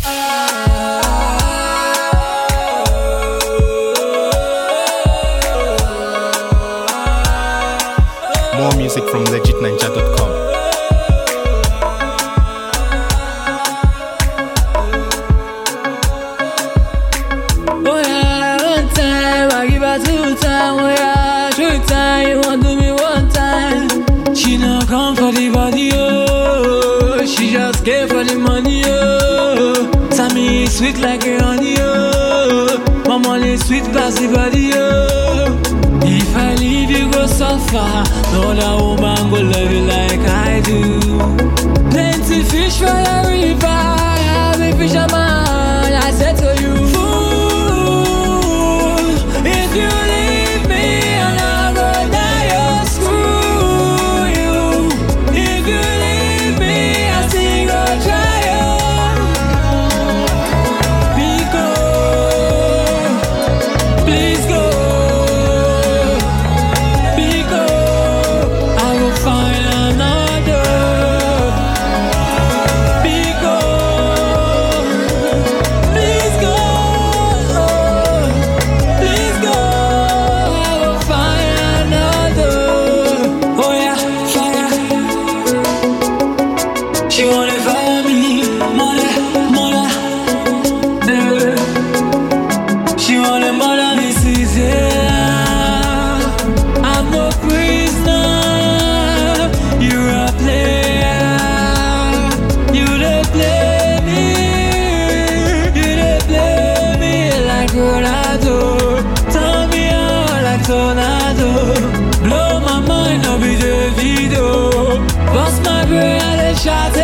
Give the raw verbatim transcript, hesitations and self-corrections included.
More music from legit ninja dot com. Oh yeah, one time I give her two time. Oh yeah, three time you want to me one time. She not come for the body, oh. She just came for the money, oh. Sammy sweet like a honey, oh. My money sweet past the body, oh. If I leave you go suffer, no other woman go love you like I do. Plenty fish for the river, I'm a fisherman, I said to you. Fool, if you leave me, I'm not gonna die or screw you. If you leave me, I still gonna try you. Because, please go. She wanna fire me, mother, mother, yeah. She wanna mother me, sis, yeah. I'm no prisoner, you're a player. You dey play me, you dey play me like Ronaldo. Turn me on like tornado. Blow my mind, I'll be the video. Bust my brain, I dey shot it.